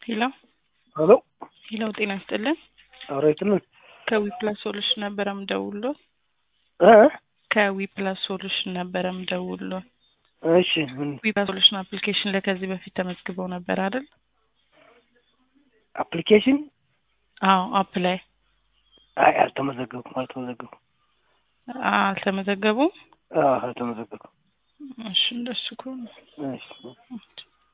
ሄሎ ሄሎ ሄሎ ጤና ይስጥልን። አውራይቱን ከዊፕላስ ሶሉሽን ነበር የምደውልልዎ። ከዊፕላስ ሶሉሽን ነበር የምደውልልዎ። እሺ ዊፕላስ ሶሉሽን አፕሊኬሽን ላይ ከዚህ በፊት ተመዝግበው ነበር አይደል? አፕሊኬሽን አፕ ላይ አልተመዘገብኩም። አልተመዘገቡም? አልተመዘገብኩም። እሺ እንደሱ ከሆነ እሺ